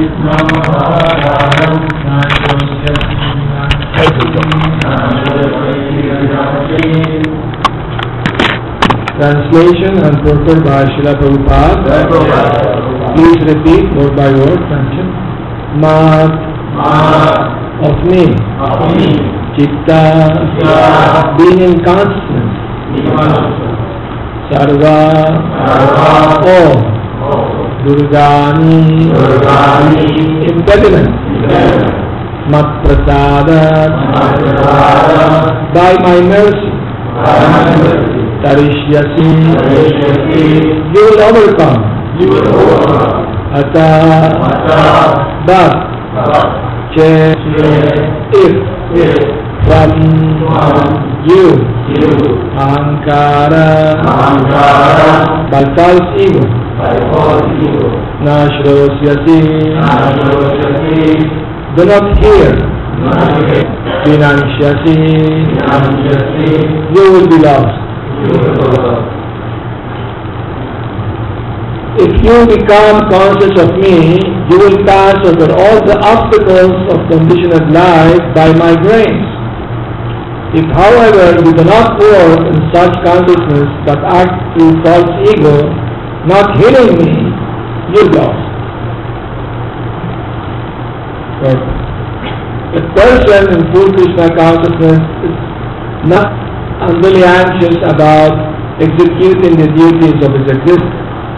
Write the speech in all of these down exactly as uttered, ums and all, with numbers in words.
Translation and purport by Srila Prabhupada. Please repeat word by word. Translation. Mat of me. Chitta, being in consciousness. Sarva, all. Durgani, impediment. Mat prasada, by my mercy. Tarishyasi, you will overcome. Ata, but, che, if, from you, ahankara, by false ego, nashrosyasi, do not hear, vinansyasi, you will be lost. If you become conscious of me, you will pass over all the obstacles of conditioned life by my grace. If, however, you do not work in such consciousness but act through false ego, not hearing me, you lost. A person in full Krishna consciousness is not unduly anxious about executing the duties of his existence.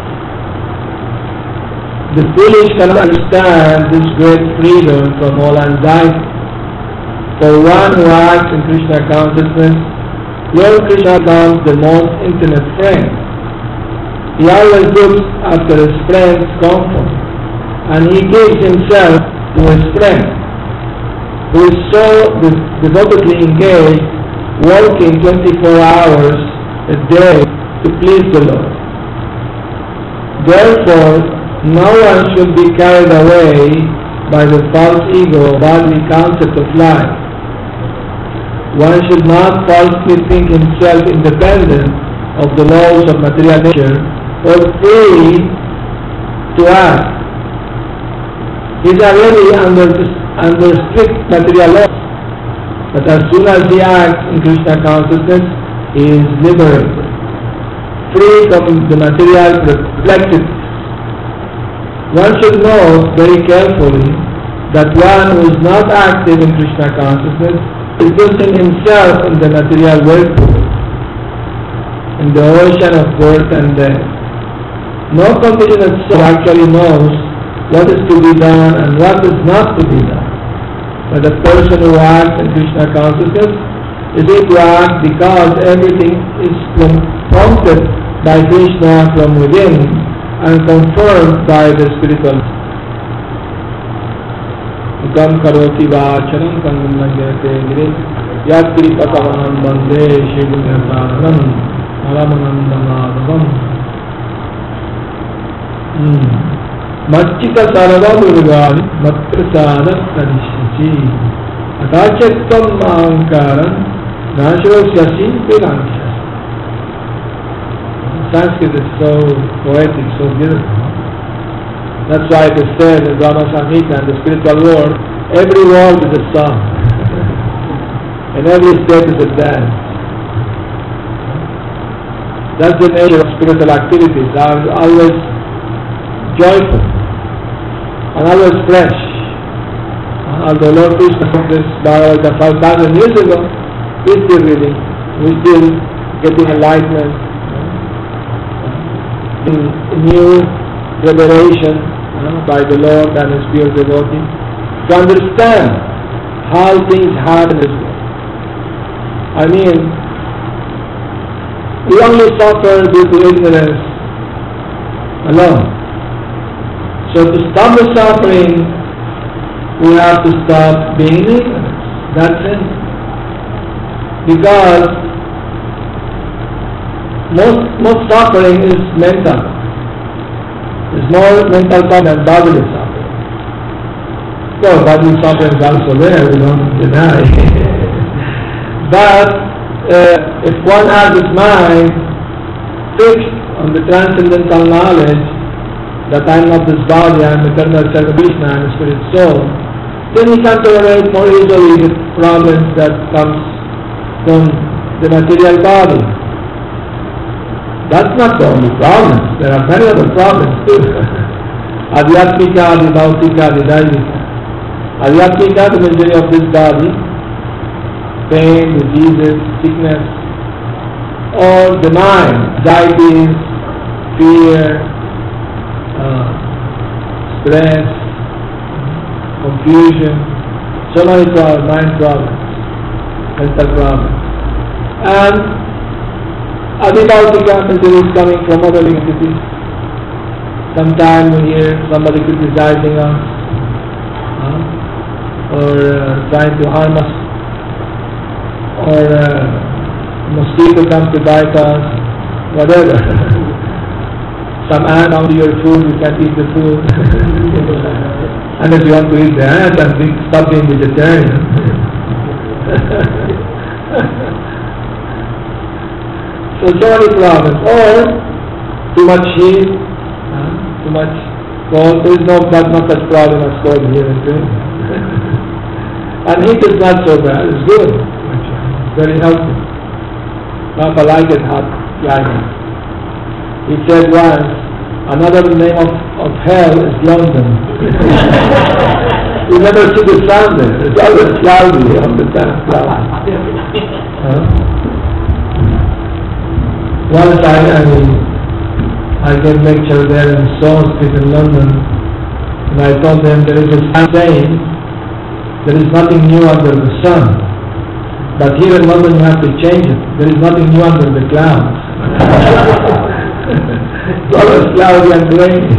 The foolish cannot understand this great freedom from all anxiety. For one who acts in Krishna consciousness, Lord Krishna becomes the most intimate friend. He always looks after his friend's comfort, and he gives himself to his friend, who is so devotedly engaged, working twenty-four hours a day to please the Lord. Therefore, no one should be carried away by the false ego, bodily concept of life. One should not falsely think himself independent of the laws of material nature or free to act. He is already under, under strict material laws, but as soon as he acts in Krishna consciousness, he is liberated, free from the material perplexities. One should note very carefully that one who is not active in Krishna consciousness is losing himself in the material whirlpool, in the ocean of birth and death. No conditioned soul actually knows what is to be done and what is not to be done. But the person who acts in Krishna consciousness is able to act because everything is prompted by Krishna from within and confirmed by the spiritual. Gam karoti vācharam kandanagate gire yatri patavanam bande shivinirvanam malamanandamadavam Machita sarva durgani matprasada tarishachi atachaktam ahankaram nashrosyasi vinansyasi. Sanskrit is so poetic, so beautiful. That's why it is said in Brahma Samhita and the spiritual world, every word is a song, and every step is a dance. That's the nature of spiritual activities. They are always joyful and always fresh. Although Lord Krishna from this Bhagavad five thousand years ago, we still reading, we still getting enlightenment, in new revelation uh, by the Lord and His pure devotee, to understand how things happen in this world. I mean, we only suffer due to ignorance alone. So to stop the suffering, we have to stop being in ignorance. That's it. Because most most suffering is mental. There's more mental suffering than bodily suffering. So bodily suffering is also there, we don't deny. But uh, if one has his mind fixed on the transcendental knowledge, that I am not this body, I am eternal servant Krishna, I am a spirit soul, then he can tolerate more easily the problems that comes from the material body. That's not the only problem. There are many other problems too. Adhyatmika, Adhibhautika, Adhidaivika. Adhyatmika, the misery of this body, pain, diseases, sickness, or the mind, anxieties, fear, uh, stress, confusion, so many problems, mind problems, mental problems. And Adhibhautika misery is coming from other entities. Sometimes we hear somebody criticizing us, uh, or uh, trying to harm us, or uh, a mosquito comes to bite us, whatever. Some ant onto your food, you can't eat the food. Unless you want to eat the ant and think, stop being vegetarian. So, so many problems. Or too much heat, uh, too much cold. There is no, not, not such problem as cold here in India. And heat is not so bad, it's good. It's very healthy. Papa liked it hot climate. He said once, another name of, of hell is London. You never see the sun there. It's always cloudy all the time. Cloudy. Huh? Once I, I, I gave lecture there in Saul Street in London, and I told them there is a saying, there is nothing new under the sun. But here in London you have to change it. There is nothing new under the clouds. It's always cloudy and rainy.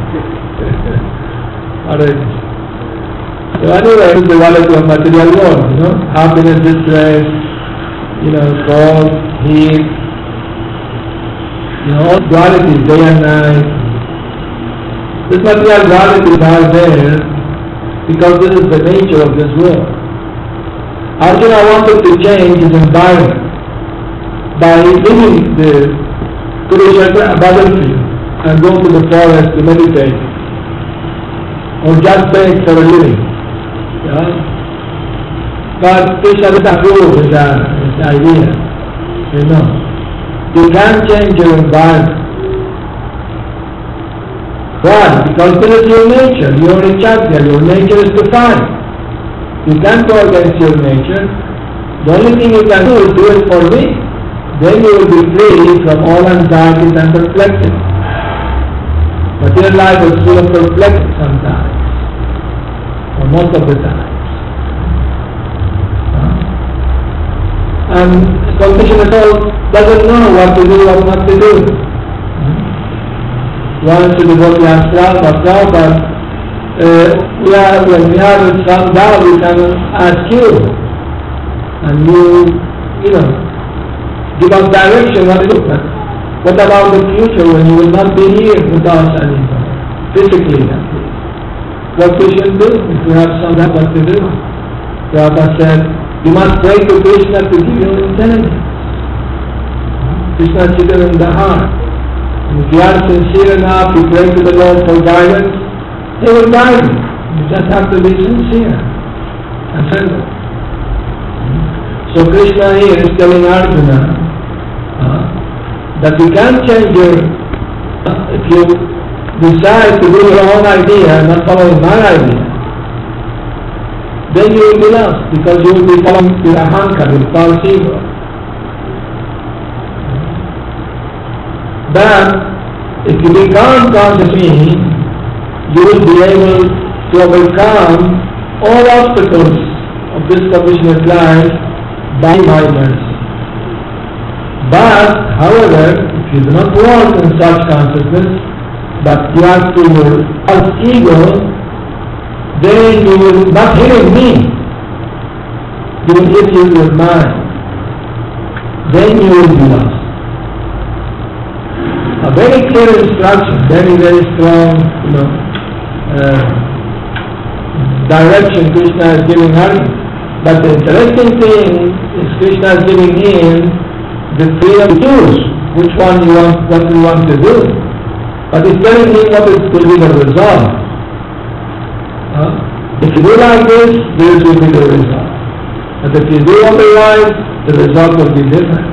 Alright. So anyway, it's the quality of material world, you know, happiness, distress, you know, cold, heat, you know, all dualities, day and night. This material dualities are there because this is the nature of this world. Arjuna wanted to change his environment by leaving the Kurukshetra battlefield and go to the forest to meditate or just beg for a living. Yeah? But Krishna didn't approve his, uh, his idea. You know, you can't change your environment. Why? Because this is your nature. You are a Kshatriya. Your nature is to fight. You can't go against your nature. The only thing you can do is do it for me. Then you will be free from all anxieties and perplexity. Material life is full of perplexity sometimes, or most of the time. Huh? And condition at all doesn't know what to do, what not to do. Once the devotee asked Prabhupada, Uh, we are, when we have some doubt, we can ask you, and you, you know, give us direction what to do. But what about the future when you will not be here with us anymore, physically at least? What we should do if we have some doubt what to do? Prabhupada said, you must pray to Krishna to give you intelligence. Krishna is sitting in the heart. And if you are sincere enough, you pray to the Lord for guidance, He will guide you. You just have to be sincere and simple. So Krishna here is telling Arjuna uh, that you can't change your, uh, if you decide to do your own idea and not following my idea, then you will be lost because you will be following your ahankar, your false ego. But if you become conscious of me, you will be able to overcome all obstacles of this conditioned life by my mercy. But, however, if you do not walk in such consciousness, but you are to your false ego, then you will not hear me. You will hit you with your mind. Then you will be lost. A very clear instruction, very, very strong, you know, Uh, direction Krishna is giving Arjuna. But the interesting thing is Krishna is giving him the freedom to choose which one you want, what you want to do. But it's telling him what is will be the result. Huh? If you do like this, this will be the result. But if you do otherwise, the result will be different.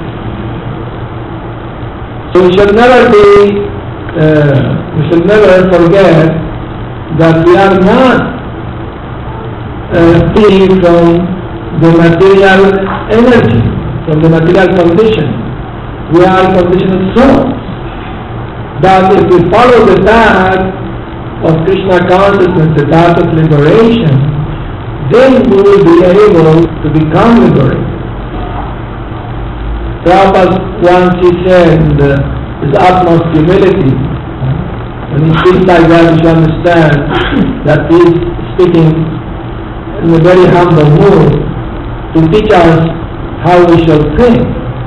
So we should never be, uh, we should never forget that we are not uh, free from the material energy, from the material condition. We are conditioned souls. But if we follow the path of Krishna consciousness, the path of liberation, then we will be able to become liberated. Prabhupada once he said in the, his utmost humility, when he speaks like that, you should understand that he is speaking in a very humble mood to teach us how we shall think.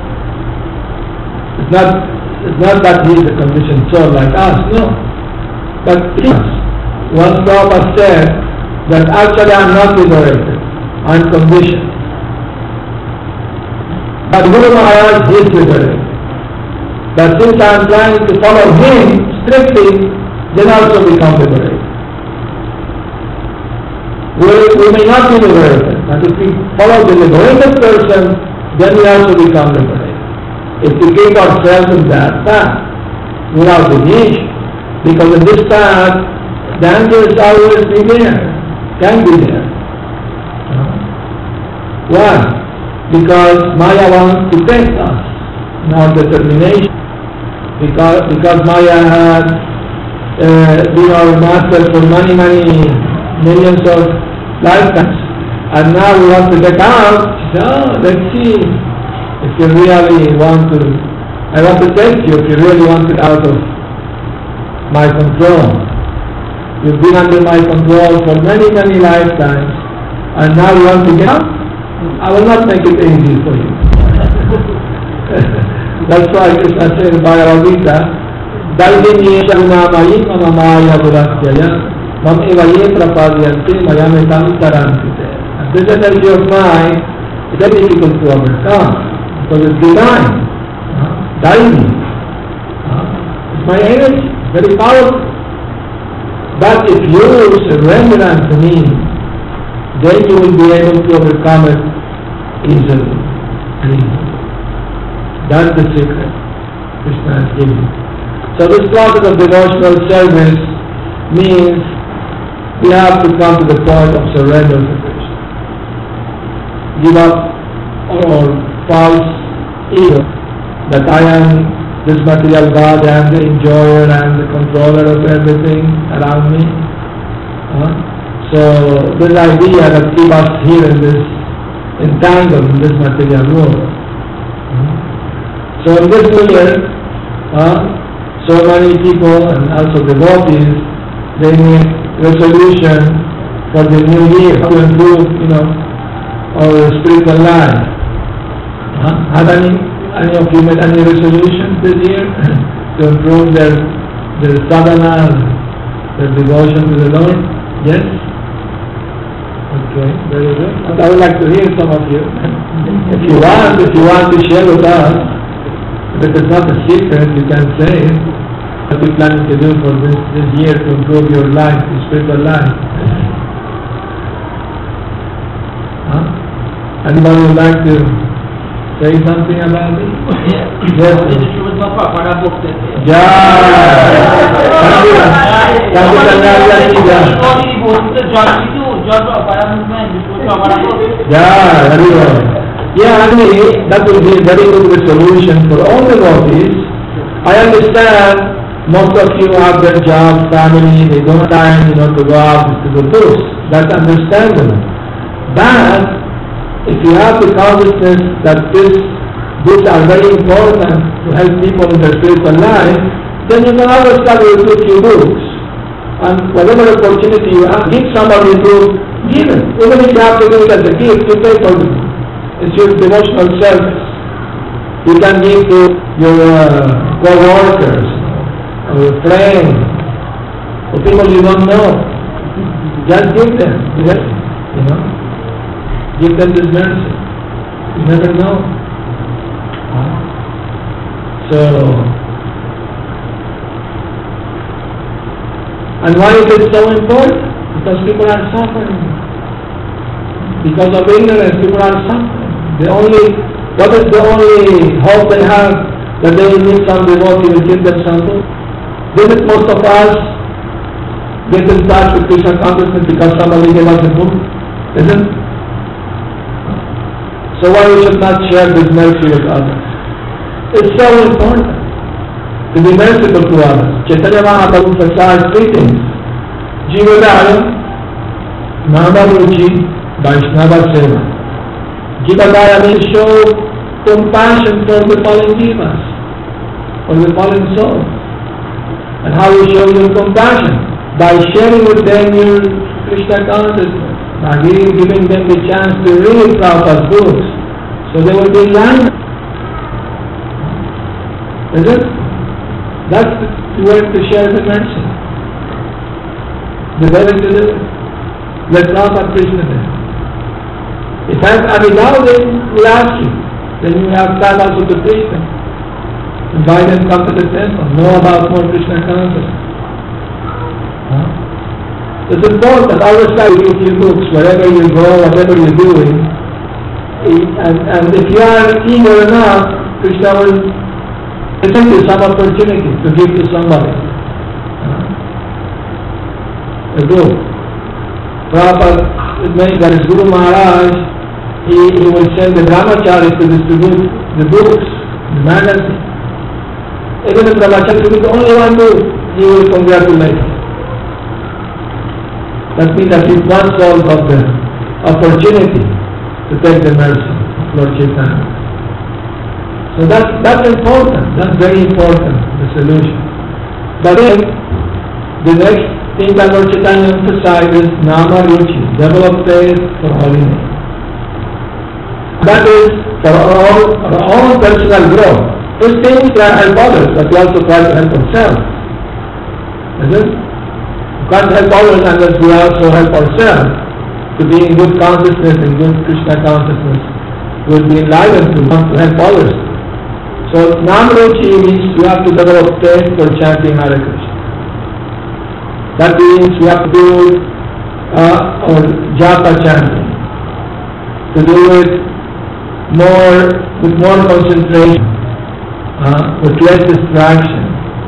It's not, it's not that he is a conditioned soul like us, no. But yes, once Prabhupada said that actually I am not liberated, I am conditioned. But Guru Maharaj is liberated. But since I am trying to follow him strictly, then also become liberated. We, we may not be liberated, but if we follow the liberated person, then we also become liberated. If we keep ourselves in that path, without deviation, because in this path, danger is always be there, can be there. Why? Because Maya wants to test us in our determination. Because, because Maya has uh, been our master for many, many millions of lifetimes. And now we want to get out. She said, oh, let's see if you really want to, I want to test you if you really want it out of my control. You've been under my control for many, many lifetimes. And now you want to get out? I will not make it easy for you. That's why Krishna said in Bhagavad Gita, Daidini Shagunamayi Mamamaya Burasyaya Mam Evaye Prapadyante Mayametam Tarantite. And this energy of mind is very difficult to overcome because it's divine. Uh, Daini. Uh, it's my energy, very powerful. But if you surrender unto me, then you will be able to overcome it easily. That's the secret Krishna has given. So this process of devotional service means we have to come to the point of surrender to Krishna. Give up all false ego that I am this material God, I am the enjoyer, I am the controller of everything around me. Huh? So this idea that keeps us here in this entangled in this material world. So in this year, uh, so many people and also devotees, they make resolution for the new year to improve, you know, our spiritual life. Uh, have any, any of you made any resolution this year to improve their their sadhana, their devotion to the Lord? Yes? Okay, very good. And I would like to hear some of you. If you want, if you want to share with us, if it's not a secret, you can say what you're planning to do for this, this year to improve your life, your spiritual life. Huh? Anybody would like to say something about it? Yes. Yes. Yeah, very well. Yeah, actually, that will be a very good resolution for all devotees. I understand most of you have their jobs, family, they don't have time, you know, to go out to the books. That's understandable. But if you have the consciousness that this, these are very important to help people in their spiritual life, then you can always study with a few books. And whatever opportunity you have, give somebody to give it. Even if you have to do it as a gift, you pay for it. It's your devotional service. You can give to your uh, co-workers, or your friends, or people you don't know. Just give them, yes, you know. Give them this mercy. You never know. So, And why is it so important? Because people are suffering. Because of ignorance, people are suffering. The only, what is the only hope they have? That they will meet some devotee who will give them some food. Didn't most of us get in touch with Krishna consciousness because somebody gave us the food? Isn't? So why we should not share this mercy with others? It's so important to be merciful to others. Chaitanya Mahaprabhu emphasized three things: Jivadaya, Namaruchi, Vaishnava Seva. Jivadaya means show compassion for the fallen jivas, for the fallen souls. And how you show them compassion? By sharing with them your Krishna consciousness, by giving, giving them the chance to read Prabhupada's books, so they will be enlightened. Is it? That's the way to share the mercy. The way to do it. Let Prabhupada Krishna do. In fact, Abhidhamma will ask you, then you have time also to preach them. Invite them to come to the temple, know about more Krishna consciousness. Huh? It's important. Always try to read your books wherever you go, whatever you're doing. And, and if you are eager enough, Krishna will present you some opportunity to give to somebody. Uh, a book. Prabhupada made that his Guru Maharaj, he, he will send the brahmacharis to distribute the books, the magazine. Even if brahmachari distributes only one book, he will congratulate him. That means that he one soul of the opportunity to take the mercy of Lord Chaitanya. So that's, that's important, that's very important, the solution. But then, the next thing that Lord Chaitanya emphasizes, Nama Ruchi, develop faith for holy name. That is for our, our own personal growth. First thing is to help others, but we also try to help ourselves. Is it? We can't help others unless we also help ourselves to be in good consciousness, in good Krishna consciousness. We'll be enlightened to want to help others. So Namruchi means we have to develop faith for chanting Hare Krishna. That means we have to do uh, our japa chanting, to do it more with more concentration, uh, with less distraction,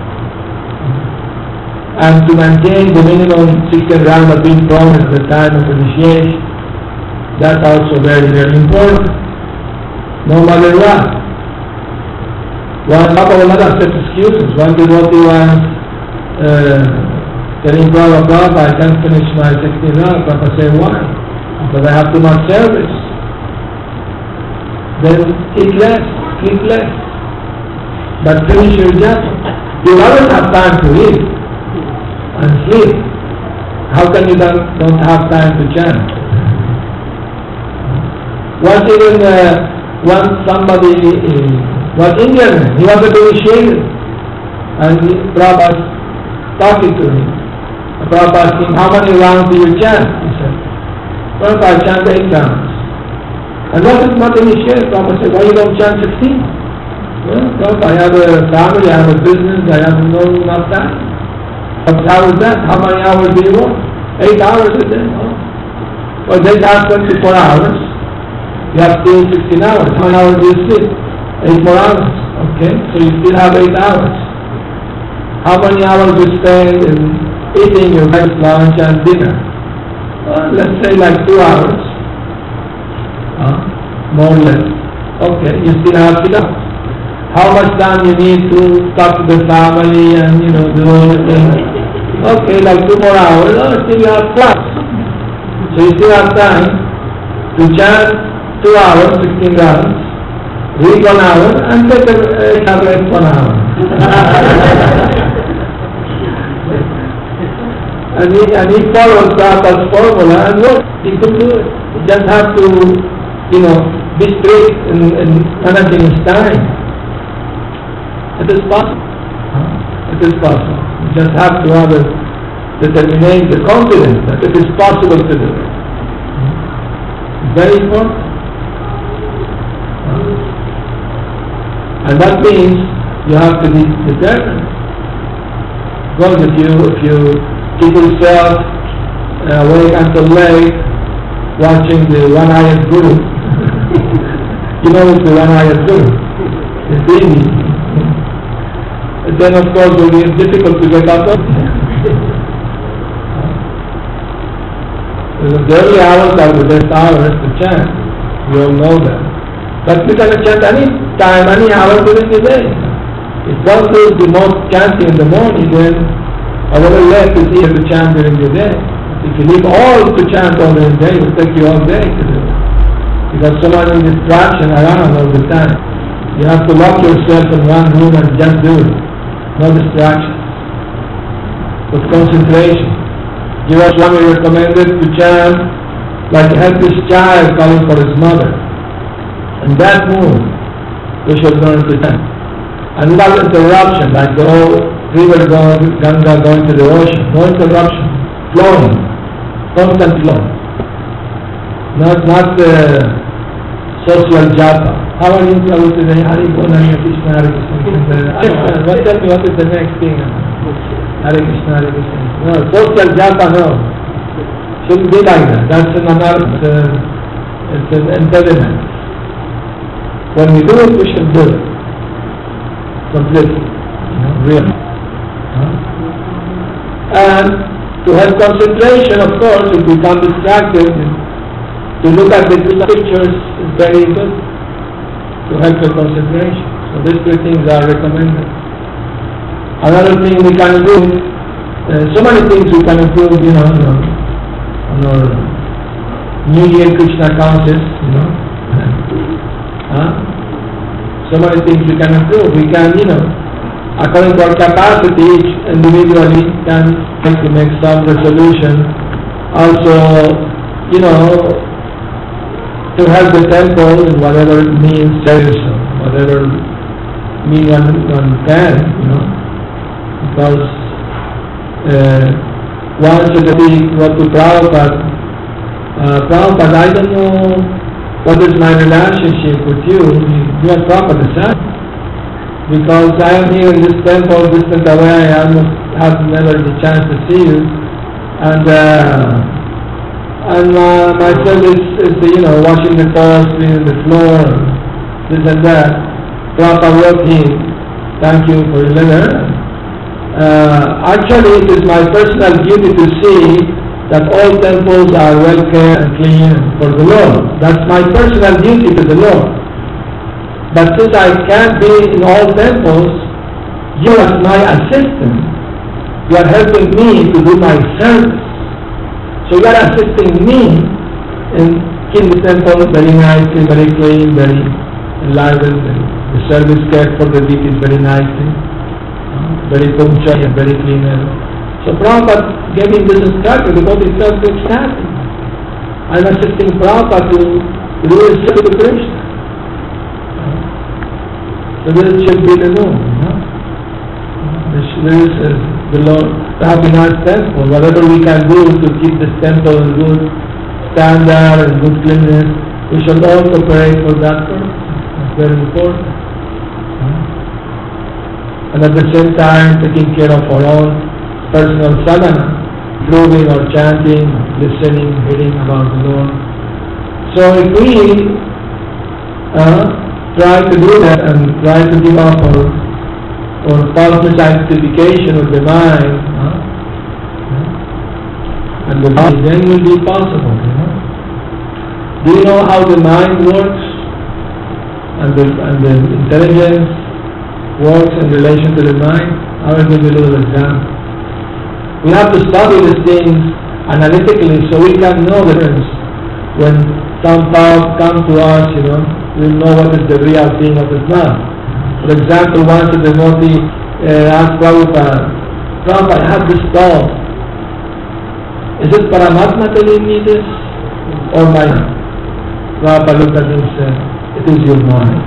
and to maintain the minimum sixteen rounds being promised at the time of initiation. That's also very, very important. No matter what. One Papa will not accept excuses. One devotee was uh, telling Prabhupada, I can't finish my sixteen rounds. Prabhupada said, why? Because I have too much service. Then eat less, sleep less. But finish your japa. You always have time to eat and sleep. How can you don't, don't have time to chant? Once even uh, once somebody uh, was Indian, he wanted to be initiated, and Prabhupada talking to him. Prabhupada asked him, how many rounds do you chant? He said, Prabhupada, I chant eight rounds. And that is not initiated. Prabhupada said, why you don't chant sixteen? Well, Prabhupada, I have a family, I have a business, I have no enough time. But how is that? How many hours do you work? Eight hours a day. Oh. Well, they have twenty-four hours. You have still sixteen hours. How many hours do you sleep? Eight more hours. Okay, so you still have eight hours. How many hours do you spend in eating your breakfast, lunch, and dinner? Well, let's say like two hours. Uh, more or less. Okay, you still have six hours. How much time you need to talk to the family and, you know, do all the things? Okay, like two more hours. Oh, still you have class. So you still have time to chant two hours, sixteen rounds, read one hour, and take a uh, tablet one hour. and, he, and he follows Prabhupada's formula and what? He could do it. He just have to, you know, be strict in, in managing his time. It is possible. It is possible. You just have to have a determination, the confidence that it is possible to do it. Very important. And that means you have to be determined. Because if you if you keep yourself uh, awake until late, watching the one-eyed guru. You know it's the one-eyed guru. It's easy. And then of course it will be difficult to get up. The early hours are the best hours to chant. We all know that. But we can chant any time, any hour during the day. If one does the most chanting in the morning, then a little less is easier to chant during the day. If you leave all to chant all during the day, it will take you all day to do it. Because so many distractions around all the time. You have to lock yourself in one room and just do it. No distractions. With concentration. Jiva Swami recommended to chant like a helpless child calling for his mother. In that mood, we should learn to chant. And without interruption, like the old river going, Ganga going to the ocean. No interruption. Flowing. Constant flow. Not, not uh, social japa. How are you Prabhu today? Hari Bona, Hare Krishna, Hare Krishna. What tell me what is the next thing? Hare Krishna, Hare Krishna. No, social japa, no. Shouldn't be like that. That's an another, it's, a, it's an impediment. When we do it, we should do it. Completely. You know, really. Huh? And to have concentration, of course, if we become distracted, to look at the pictures is very good to help your concentration. So these three things are recommended. Another thing we can do, uh, so many things we can improve, you know, on our New Year Krishna conscious, you know. Huh? So many things we can improve. We can, you know, according to our capacity, each individually can try to make some resolution. Also, you know, to help the temple in whatever means service, whatever means one, one can, you know. Because uh, one should be what to Prabhupada. Uh, Prabhupada, I don't know what is my relationship with you. You are Prabhupada, sir. Because I am here in this temple, distant away, I almost have never the chance to see you. And uh, and uh, my service is, you know, washing the clothes, cleaning the floor, this and that. Prabhupada wrote him, thank you for your letter. Uh, actually, it is my personal duty to see that all temples are well cared and clean for the Lord. That's my personal duty to the Lord. But since I can't be in all temples, you as my assistant, you are helping me to do my service. So you are assisting me in keeping the temple very nicely, very clean, very enlivened. The service cared for the week is very nicely, very punctual and very clean. So Prabhupada gave him this instruction because he felt ecstatic. I'm assisting Prabhupada to do his service to Krishna. So this should be the norm. You know? This is uh, the Lord, the happiness temple. Whatever we can do to keep this temple in good standard and good cleanness, we should all cooperate for that purpose. It's very important. And at the same time, taking care of our own personal sadhana, improving or chanting, listening, hearing about the Lord. So if we uh, try to do that and try to give up our, our false sanctification of the mind, uh, and the body, then will be possible. You know? Do you know how the mind works and the, and the intelligence works in relation to the mind? I will give you a little example. We have to study these things analytically so we can know the difference. When some thoughts come to us, you know, we know what is the real thing, what is not. For example, once a devotee uh, asked Prabhupada, Prabhupada, I have this thought. Is it Paramatma telling me this or my mind? Prabhupada looked at him and said, it is your mind.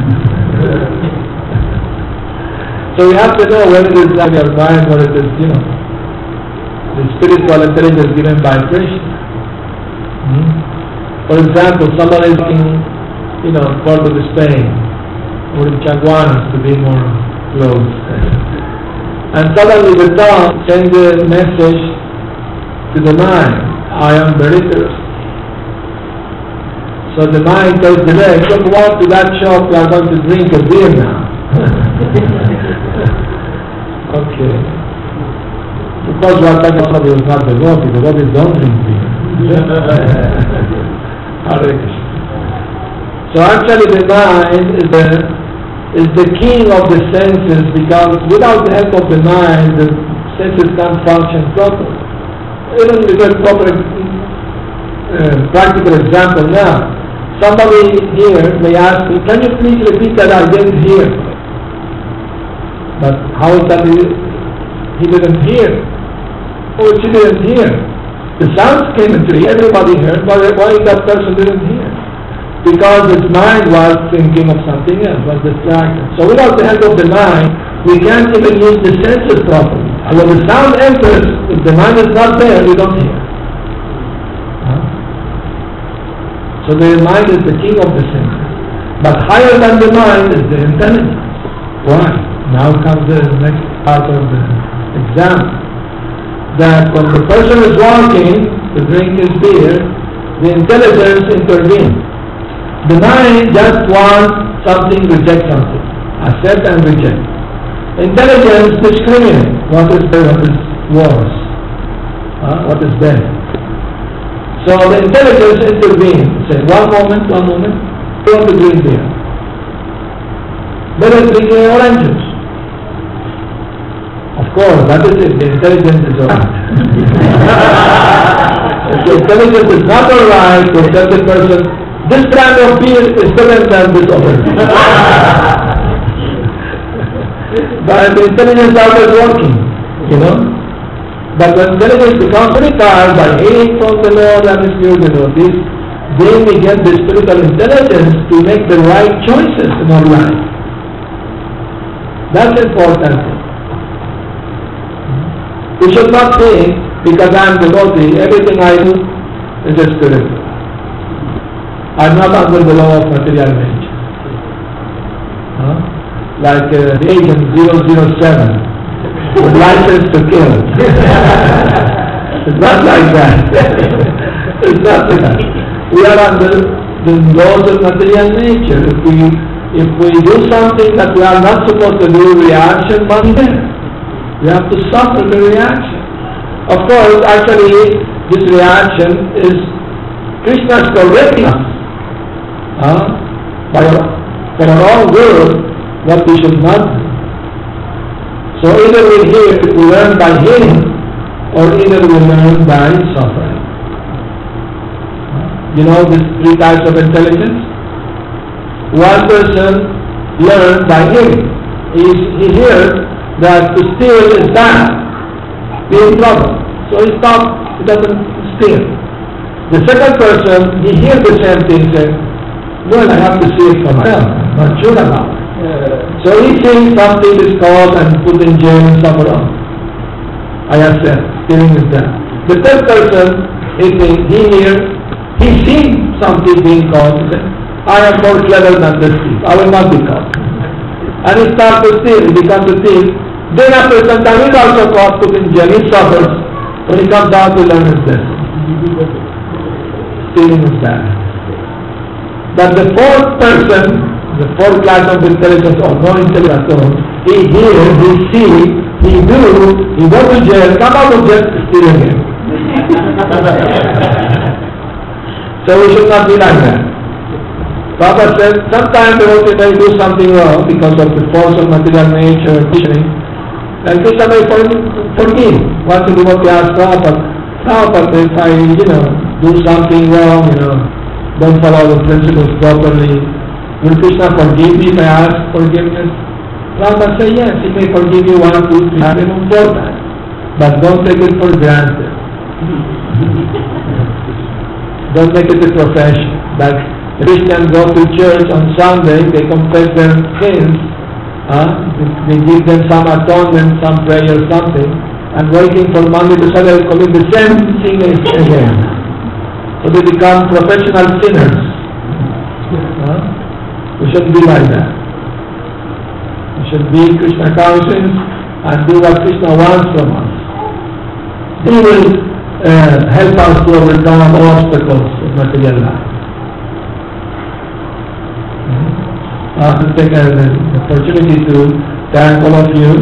So we have to know whether it is in your mind or it is, you know, the spiritual intelligence given by Krishna. Hmm? For example, somebody is looking, you know, further to Spain or in Chaguanas to be more close. And suddenly the thought sends a message to the mind, I am very thirsty. So the mind tells the leg, look, walk to that shop, we are going to drink a beer now. Okay. Because we are talking about the devotee, the devotees don't drink beer. Hare Krishna. So actually the mind is the, is the king of the senses, because without the help of the mind, the senses can't function properly. Even with a proper uh, practical example now, somebody here may ask me, can you please repeat that I didn't hear? But how is that he, he didn't hear? Oh, she didn't hear. The sounds came into ear, everybody heard, but why that person didn't hear? Because his mind was thinking of something else, was distracted. So without the help of the mind, we can't even use the senses properly. And when the sound enters, if the mind is not there, we don't hear. Huh? So the mind is the king of the senses. But higher than the mind is the intelligence. Why? Now comes the next part of the exam. That when the person is walking to drink his beer, the intelligence intervenes. The mind just wants something, reject something. Accept and reject. Intelligence discriminates what is bad, what is worse, uh, what is bad. So the intelligence intervenes. Say, one moment, one moment, I want to drink beer. Better drink oranges. Of course, that is it. The intelligence is alright. If the intelligence is not alright, to tell the person, this brand of beer is better than this other. But the intelligence is always working, you know. But when intelligence becomes retired by hearing from the Lord and His pure devotees, then we get the spiritual intelligence to make the right choices in our life. That's important. We should not think, because I am devotee, everything I do is spiritual. I am not under the law of material nature. Huh? Like uh, the agent zero zero seven, with license to kill. It's not like that. It's not like that. We are under the laws of material nature. If we, if we do something that we are not supposed to do, reaction must be there. We have to suffer the reaction. Of course, actually, this reaction is Krishna's correcting us. Huh? By our, for our own good, what we should not do. So either we hear, we learn by hearing, or either we learn by suffering. You know these three types of intelligence? One person learns by hearing. He, he hears that to steal is bad, be in trouble. So he stops, he doesn't steal. The second person, he hears the same thing, says, well, I have to see it for myself, I'm not sure about it. Yeah. So he thinks something is caught and put in jail and suffer on. I have said, stealing is bad. The third person, he thinks, he hears, he sees something being caught, he says, I am more clever than this thief, I will not be caught. And he starts to steal, he becomes a thief. Then after some time he is also caught, put in jail, he suffers. When he comes down to learn his lesson. Stealing is bad. But the fourth person, the fourth class of intelligence or no intelligence at all, he hears, he sees, he do, he goes to jail, come out of jail, steal again. So we should not be like that. Prabhupada said, sometimes the devotee may do something wrong because of the force of material nature, conditioning, and Krishna may forgive. Once the devotee asks Prabhupada, Prabhupada, if I, you know, do something wrong, you know, don't follow the principles properly, will Krishna forgive me if I ask forgiveness? Prabhupada says, yes, he may forgive you one, two, three, even four times. But don't take it for granted. Don't make it a profession. Like Christians go to church on Sunday, they confess their sins, uh, they give them some atonement, some prayer, something, and waiting for Monday to Sunday to commit the same sin again. So they become professional sinners. Uh, we shouldn't be like that. We should be Krishna conscious and do what Krishna wants from us. He will uh, help us to overcome obstacles of material life. I have to take uh, the opportunity to thank all of you,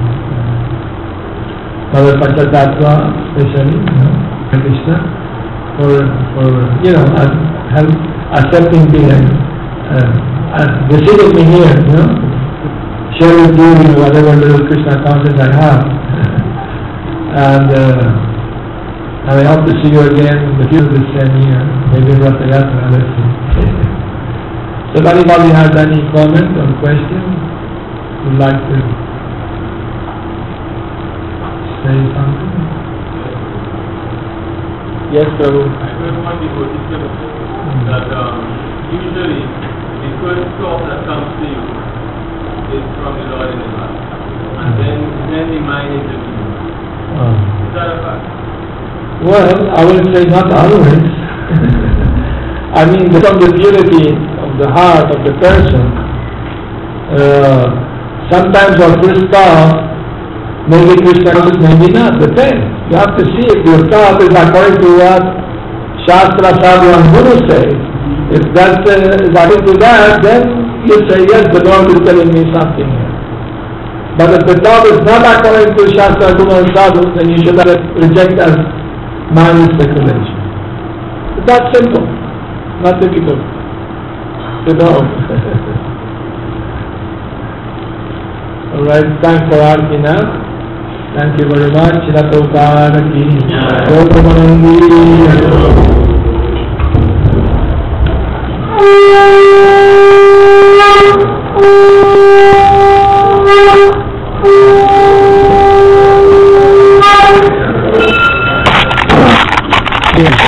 Mother Panchatattva especially, you know, Krishna, for, for you know, help accepting me and uh, uh, receiving me here, you know, share with you, you know, whatever little Krishna consciousness I have. and, uh, and I hope to see you again in the future this same year, maybe Rath Yatra, let's see. So if anybody has any comment or question, would like to say something? Yes, Prabhu. I heard one devotee say that um, usually the first thought that comes to you is from the Lord in the heart, and then then the mind intervenes. Oh. Is that a fact? Well, I will say not always. I mean, from the purity of the heart of the person, uh, sometimes our first thought, maybe Krishna, maybe not, depends. You have to see if your thought is according to what Shastra, Sadhu and Guru say. If that uh, is according to that, then you say, yes, the Lord is telling me something here. But if the thought is not according to Shastra, Guru and Sadhu, then you should reject as mind speculation. It's that simple. Not difficult to know. Alright, thanks for asking us. Thank you very much. Srila Prabhupada ki Gautam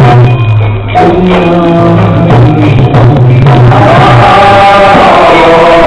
Krishna